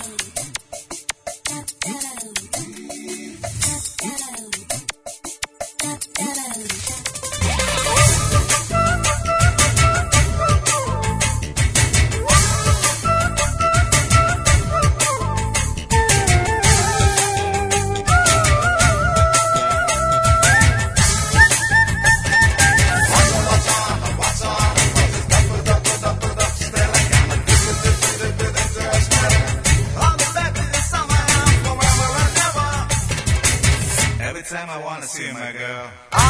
Time I wanna see my girl.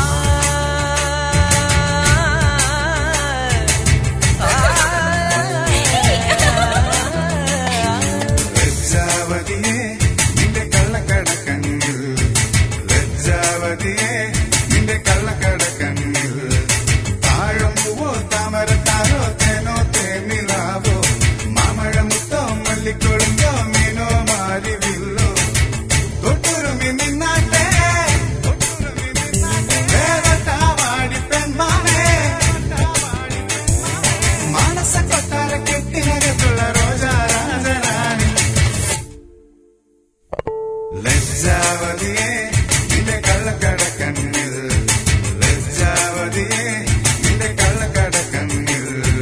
ലജ്ജാവതിയെ നിന്റെ കള്ളക്കടക്കണ്ണിൽ ലജ്ജാവതിയെ നിന്റെ കള്ളക്കടക്കണ്ണിൽ താഴമ്പുവോ താമരത്താരോ തേനോ തേനിലാവോ മാമഴമുത്തോ മല്ലിക്കൊടുന്തോ മീനോ മാരിവില്ലോ തൊട്ടുരുമി നിന്നാട്ടെ ലജ്ജാവതിയെ നിന്റെ കള്ളക്കടക്കണ്ണിൽ ലജ്ജാവതിയെ നിന്റെ കള്ളക്കടക്കണ്ണിൽ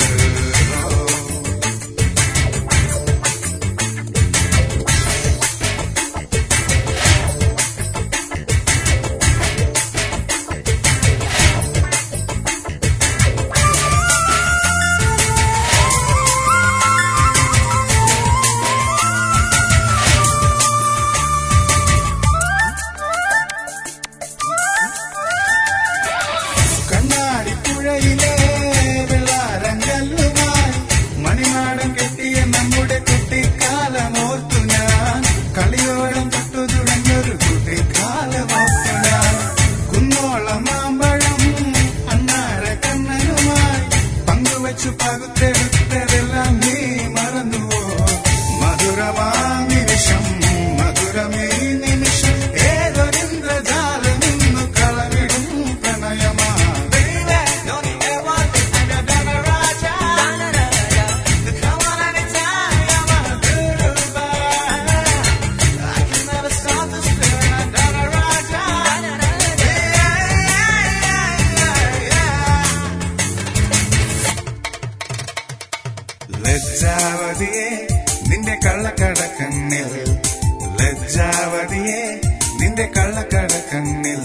മണിമാടം കെട്ടിയ നമ്മുടെ കുട്ടിക്കാലമോർത്തു ഞാൻ കളിയോളം തൊട്ടു തുടങ്ങിയൊരു കുട്ടിക്കാലമോർത്തു ഞാൻ കുന്നോളം മാമ്പഴം അന്നാര കണ്ണനുമായി പങ്കുവച്ചു പകുത്തെടുത്തതെല്ലാം നീ മറന്നുവോ മധുരമാ നിമിഷം മധുരമേ നിമിഷം ഏതൊരിന്ദ്രജാലം ഇന്നു കളവിടും പ്രണയമാ ലജ്ജാവതിയെ നിന്റെ കള്ളക്കടക്കണ്ണിൽ ലജ്ജാവതിയെ നിന്റെ കള്ളക്കടക്കണ്ണിൽ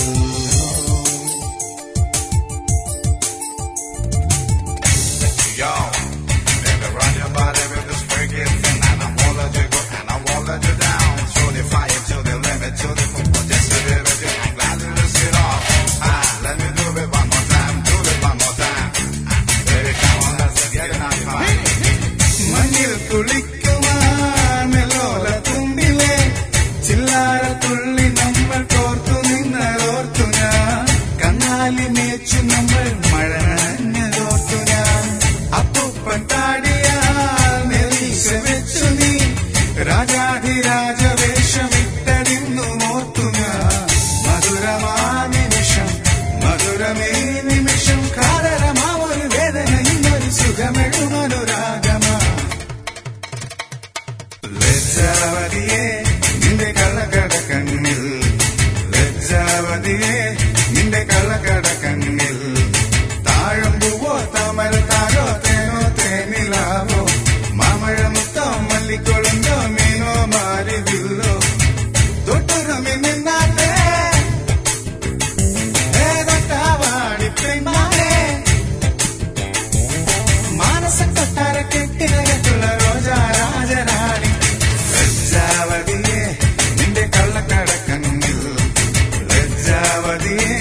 Yo, baby, run your body with this freaking thing, and I won't let you go, and I won't let you down. Show the fire to the limit, to the football, just to be with you. I'm glad to lose it all. Let me do it one more time, do it one more time. Baby, come on, let's get it on fire. മഞ്ഞിൽ കുളിക്കുവാനെല്ലോല തുമ്പിലെ ചില്ലാര തുള്ളി നമ്മൾ കോർത്തു നിന്നതോർത്തു ഞാൻ കന്നാലി മേച്ചു നമ്മൾ മഴ നനഞ്ഞതോർത്തു ഞാൻ അപ്പൂപ്പൻ താടിയാൽ നെലീശ വെച്ചു നീ രാജാധിരാജവേഷമിട്ടടിന്നു മോർത്തു ഞാൻ മധുരമാ നിമിഷം മധുരമേ നിമിഷം കാതരമാ ഒരു വേദന ഇന്നൊരു സുഖമെഴുമനുരാഗമാ ലജ്ജാവതിയെ നിന്റെ കള്ളക്കടക്കണ്ണിൽ ലജ്ജാവതിയെ നിന്റെ കള്ളക്കടക്കണ്ണിൽ താഴമ്പുവോ താമരത്താരോ തേനോ തേനിലാവോ മാമഴമുത്തോ മല്ലിക്കൊളുന്തോ മീനോ മാരിവില്ലോ തൊട്ടുരുമി നിന്നാട്ടെ ഏതൊട്ടാവാടി പെണ്ണാണേ മാനസ കൊട്ടാര കെട്ടിനകത്തുള്ള റോജാ രാജരാണി ലജ്ജാവതിയെ നിന്റെ കള്ളക്കടക്കണ്ണിൽ ലജ്ജാവതിയെ